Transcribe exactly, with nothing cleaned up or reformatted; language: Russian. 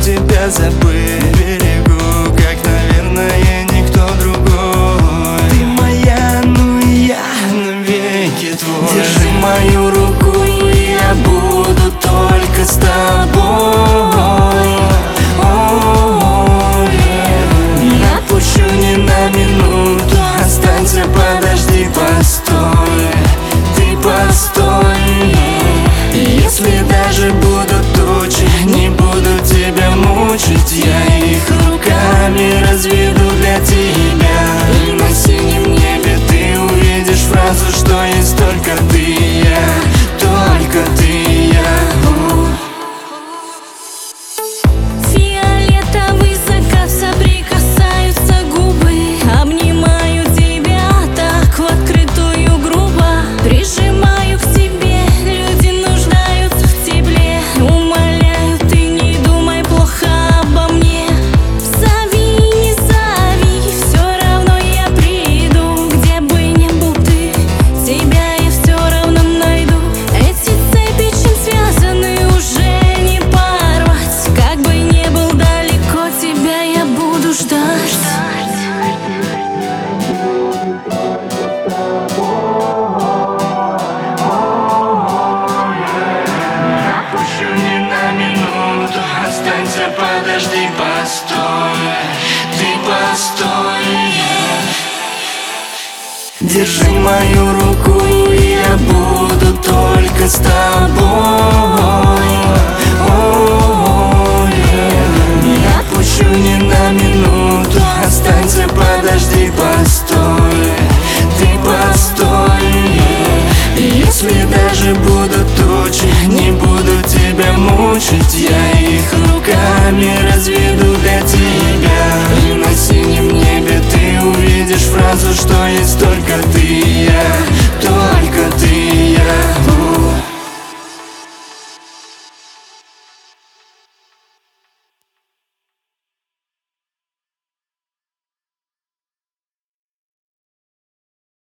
тебя забыть. Берегу, как, наверное, никто другой. Ты моя, ну и я навеки твой. Держи мою руку, и я буду только с тобой. О, не отпущу ни на минуту. Останься, подожди, постой. Ты постой. Если даже будут тучи, не буду тебя мучить. Я их руками разведу для тебя. И на синем небе ты увидишь фразу, что есть только ты и я, только ты и я. Фиолетовый закат, соприкасаются губы. Обнимаю тебя так в открытую грубо. Прижимаю к себе, люди нуждаются в тепле. Умоляю, ты не думай плохо обо мне. Зови, не зови, все равно я приду. Где бы ни был ты, тебя я все равно найду. Эти цепи, чем связаны, уже не порвать. Как бы ни был далеко, тебя я буду ждать. Отпущу ни на минуту. Останься, подожди, постой. Ты постой. Держи мою руку, и я буду только с тобой. О,